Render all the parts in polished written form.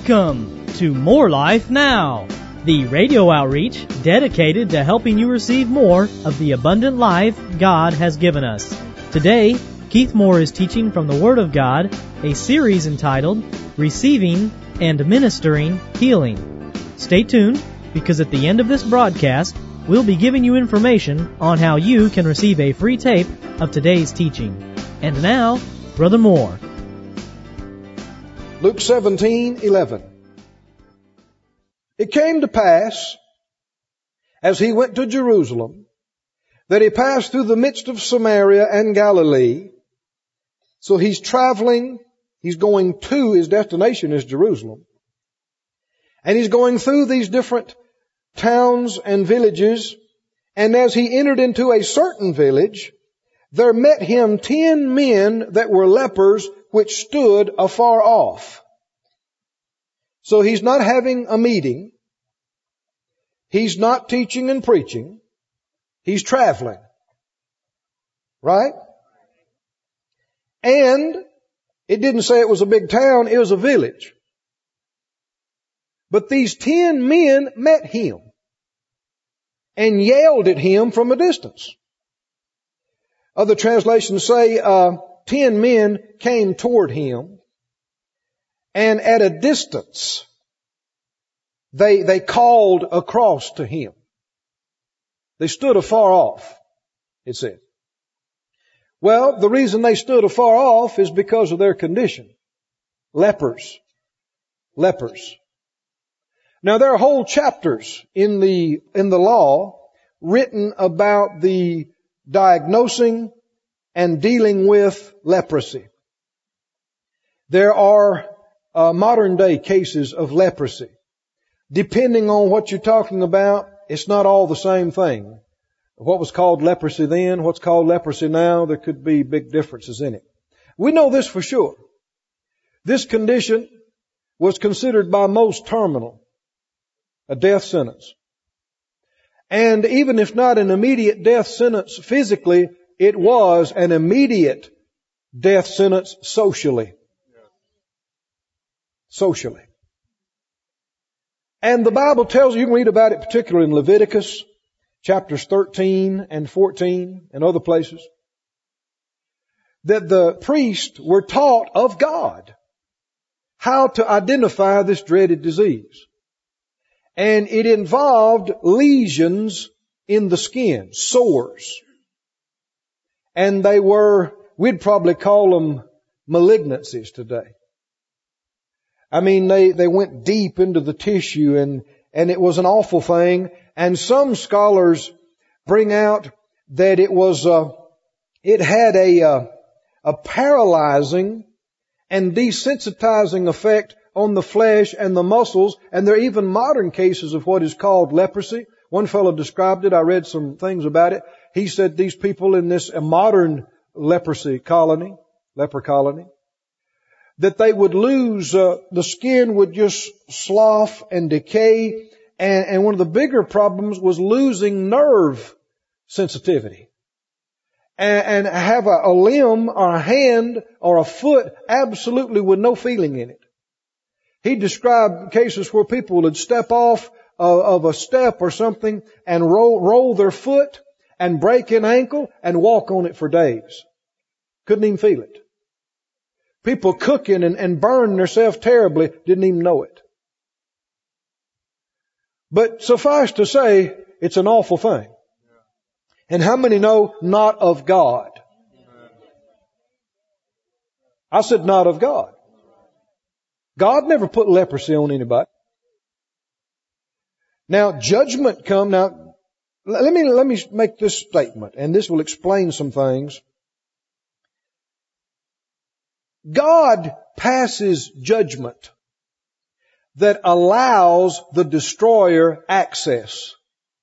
Welcome to More Life Now, the radio outreach dedicated to helping you receive more of the abundant life God has given us. Today, Keith Moore is teaching from the Word of God, a series entitled Receiving and Ministering Healing. Stay tuned, because at the end of this broadcast, we'll be giving you information on how you can receive a free tape of today's teaching. And now, Brother Moore. Luke 17:11. It came to pass, as he went to Jerusalem, that he passed through the midst of Samaria and Galilee. So he's traveling, he's going to, his destination is Jerusalem. And he's going through these different towns and villages. And as he entered into a certain village, there met him 10 men that were lepers, which stood afar off. So he's not having a meeting. He's not teaching and preaching. He's traveling. Right? And it didn't say it was a big town, it was a village. But these 10 men met him and yelled at him from a distance. Other translations say 10 men came toward him, and at a distance they called across to him. They stood afar off, it said. Well, the reason they stood afar off is because of their condition. Lepers. Lepers. Now there are whole chapters in the law written about the diagnosing and dealing with leprosy. There are modern day cases of leprosy. Depending on what you're talking about, it's not all the same thing. What was called leprosy then, what's called leprosy now, there could be big differences in it. We know this for sure. This condition was considered by most terminal, a death sentence. And even if not an immediate death sentence physically, it was an immediate death sentence socially. Socially. And the Bible tells you can read about it particularly in Leviticus, chapters 13 and 14 and other places, that the priests were taught of God how to identify this dreaded disease. And it involved lesions in the skin, sores. And they were, we'd probably call them malignancies today. I mean, they went deep into the tissue and it was an awful thing. And some scholars bring out that it had a paralyzing and desensitizing effect on the flesh and the muscles, and there are even modern cases of what is called leprosy. One fellow described it. I read some things about it. He said these people in this modern leper colony, that they would lose, the skin would just slough and decay, and one of the bigger problems was losing nerve sensitivity. And have a limb or a hand or a foot absolutely with no feeling in it. He described cases where people would step off of a step or something and roll their foot and break an ankle and walk on it for days. Couldn't even feel it. People cooking and burning themselves terribly, didn't even know it. But suffice to say, it's an awful thing. And how many know not of God? I said not of God. God never put leprosy on anybody. Now, judgment come. Now, let me make this statement, and this will explain some things. God passes judgment that allows the destroyer access,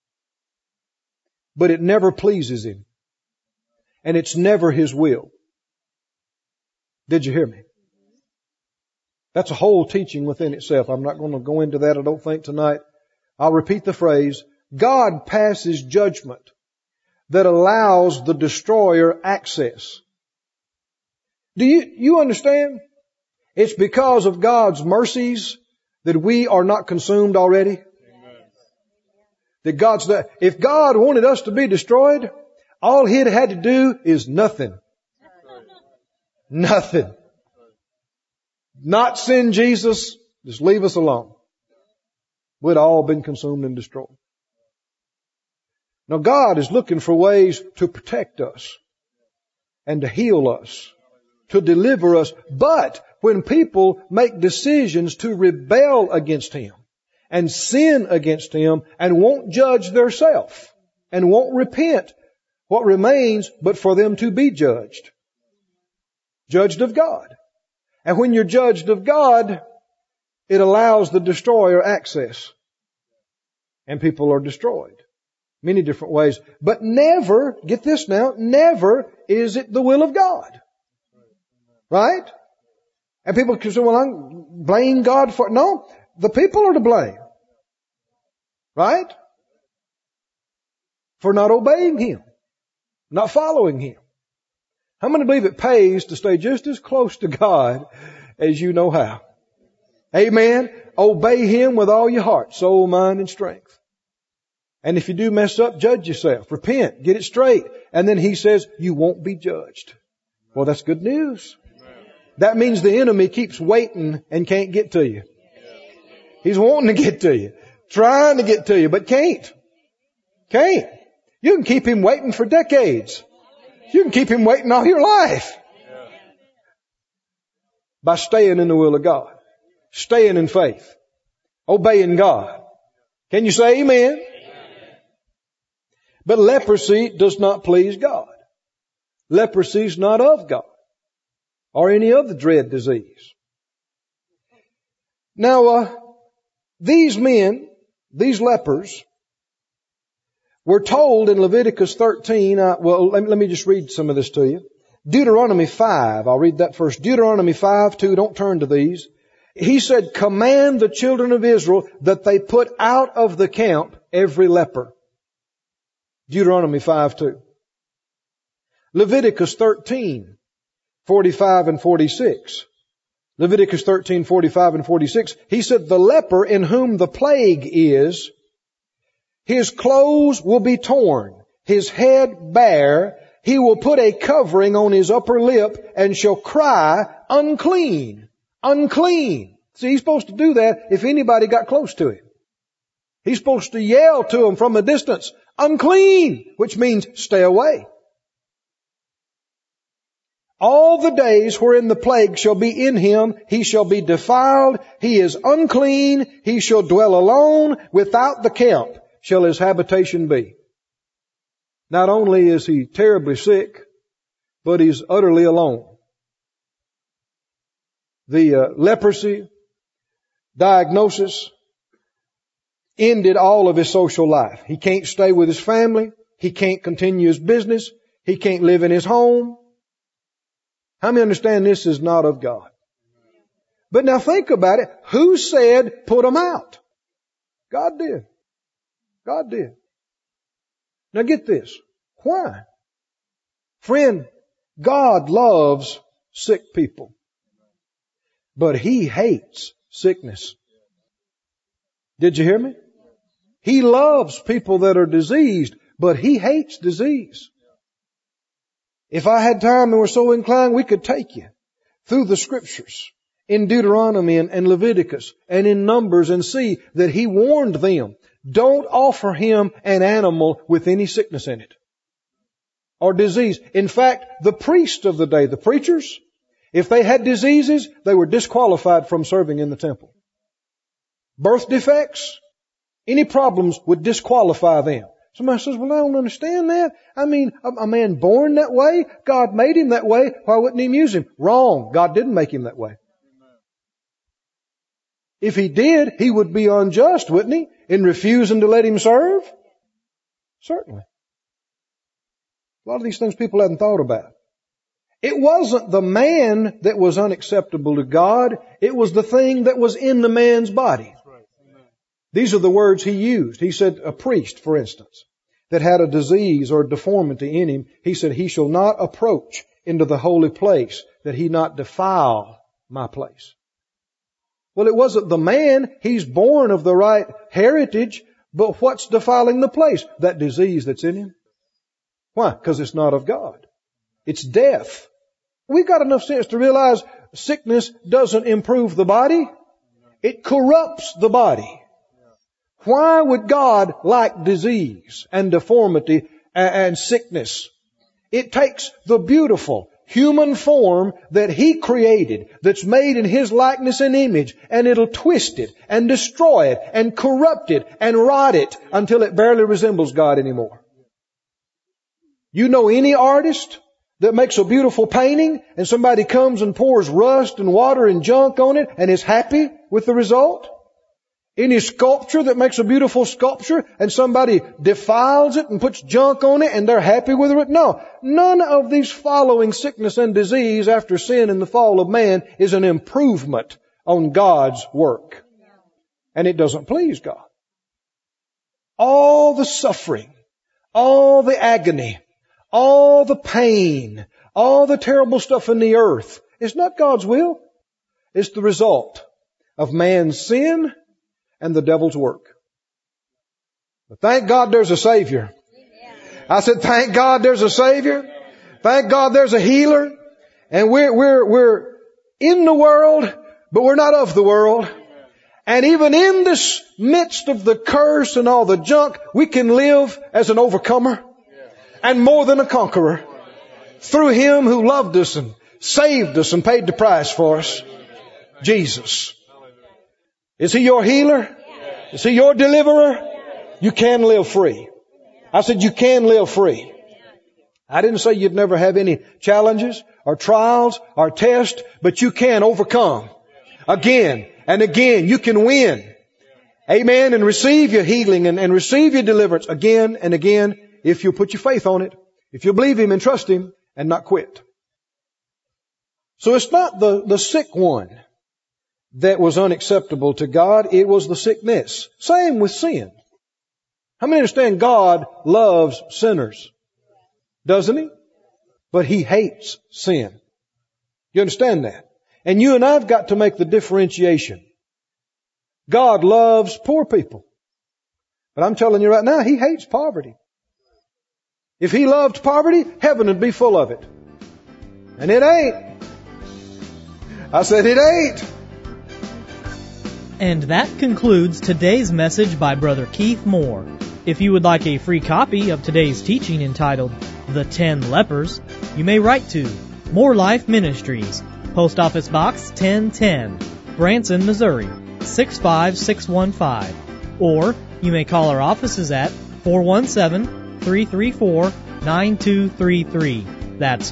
but it never pleases Him, and it's never His will. Did you hear me? That's a whole teaching within itself. I'm not going to go into that, I don't think, tonight. I'll repeat the phrase. God passes judgment that allows the destroyer access. Do you understand? It's because of God's mercies that we are not consumed already? That if God wanted us to be destroyed, all He'd had to do is nothing. Nothing. Not send Jesus, just leave us alone. We'd all been consumed and destroyed. Now God is looking for ways to protect us and to heal us, to deliver us. But when people make decisions to rebel against Him and sin against Him and won't judge theirself and won't repent, what remains but for them to be judged? Judged of God. And when you're judged of God, it allows the destroyer access. And people are destroyed. Many different ways. But never, get this now, never is it the will of God. Right? And people can say, well, I blame God for it. No, the people are to blame. Right? For not obeying Him. Not following Him. How many believe it pays to stay just as close to God as you know how? Amen? Obey Him with all your heart, soul, mind, and strength. And if you do mess up, judge yourself. Repent. Get it straight. And then He says, you won't be judged. Well, that's good news. That means the enemy keeps waiting and can't get to you. He's wanting to get to you. Trying to get to you, but can't. Can't. You can keep him waiting for decades. You can keep him waiting all your life. By staying in the will of God. Staying in faith. Obeying God. Can you say amen? But leprosy does not please God. Leprosy is not of God. Or any other dread disease. Now, these men, these lepers, were told in Leviticus 13, let me just read some of this to you. Deuteronomy 5, I'll read that first. Deuteronomy 5:2, don't turn to these. He said, command the children of Israel that they put out of the camp every leper. Deuteronomy 5:2. Leviticus 13:45 and 46. Leviticus 13:45 and 46. He said, the leper in whom the plague is, his clothes will be torn, his head bare, he will put a covering on his upper lip and shall cry, unclean, unclean. See, he's supposed to do that if anybody got close to him. He's supposed to yell to him from a distance, unclean, which means stay away. All the days wherein the plague shall be in him, he shall be defiled, he is unclean, he shall dwell alone, without the camp shall his habitation be. Not only is he terribly sick, but he's utterly alone. The leprosy diagnosis ended all of his social life. He can't stay with his family. He can't continue his business. He can't live in his home. How many understand this is not of God? But now think about it. Who said put them out? God did. God did. Now get this. Why? Friend, God loves sick people. But He hates sickness. Did you hear me? He loves people that are diseased, but He hates disease. If I had time and were so inclined, we could take you through the Scriptures in Deuteronomy and Leviticus and in Numbers and see that He warned them, don't offer Him an animal with any sickness in it or disease. In fact, the priests of the day, the preachers, if they had diseases, they were disqualified from serving in the temple. Birth defects, any problems would disqualify them. Somebody says, well, I don't understand that. I mean, a man born that way, God made him that way. Why wouldn't He use him? Wrong. God didn't make him that way. If He did, He would be unjust, wouldn't He, in refusing to let him serve? Certainly. A lot of these things people hadn't thought about. It wasn't the man that was unacceptable to God. It was the thing that was in the man's body. These are the words He used. He said, a priest, for instance, that had a disease or deformity in him, He said, he shall not approach into the holy place, that he not defile my place. Well, it wasn't the man. He's born of the right heritage. But what's defiling the place? That disease that's in him. Why? Because it's not of God. It's death. We've got enough sense to realize sickness doesn't improve the body. It corrupts the body. Why would God like disease and deformity and sickness? It takes the beautiful human form that He created, that's made in His likeness and image, and it'll twist it and destroy it and corrupt it and rot it until it barely resembles God anymore. You know any artist that makes a beautiful painting and somebody comes and pours rust and water and junk on it and is happy with the result? Any sculpture that makes a beautiful sculpture and somebody defiles it and puts junk on it and they're happy with it? No. None of these following sickness and disease after sin and the fall of man is an improvement on God's work. And it doesn't please God. All the suffering, all the agony, all the pain, all the terrible stuff in the earth is not God's will. It's the result of man's sin and the devil's work. But thank God there's a Savior. I said, thank God there's a Savior. Thank God there's a healer. And we're in the world, but we're not of the world. And even in this midst of the curse and all the junk, we can live as an overcomer and more than a conqueror through Him who loved us and saved us and paid the price for us. Jesus. Is He your healer? Is He your deliverer? You can live free. I said you can live free. I didn't say you'd never have any challenges or trials or tests, but you can overcome. Again and again, you can win. Amen. And receive your healing and receive your deliverance again and again if you put your faith on it. If you believe Him and trust Him and not quit. So it's not the sick one that was unacceptable to God. It was the sickness. Same with sin. How many understand God loves sinners? Doesn't He? But He hates sin. You understand that? And you and I have got to make the differentiation. God loves poor people. But I'm telling you right now, He hates poverty. If He loved poverty, heaven would be full of it. And it ain't. I said it ain't. And that concludes today's message by Brother Keith Moore. If you would like a free copy of today's teaching entitled The 10 Lepers, you may write to More Life Ministries, Post Office Box 1010, Branson, Missouri 65615. Or you may call our offices at 417-334-9233. That's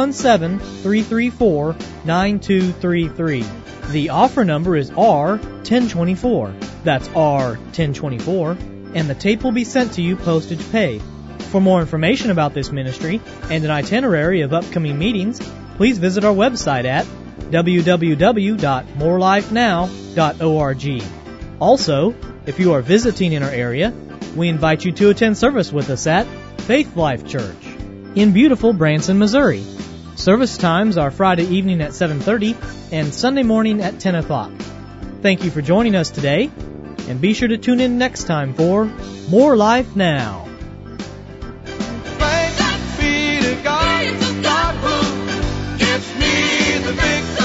417-334-9233. The offer number is R1024. That's R1024. And the tape will be sent to you postage paid. For more information about this ministry and an itinerary of upcoming meetings, please visit our website at www.morelifenow.org. Also, if you are visiting in our area, we invite you to attend service with us at Faith Life Church in beautiful Branson, Missouri. Service times are Friday evening at 7:30 and Sunday morning at 10 o'clock. Thank you for joining us today, and be sure to tune in next time for More Life Now. Thanks be to God, God who gives me the victory.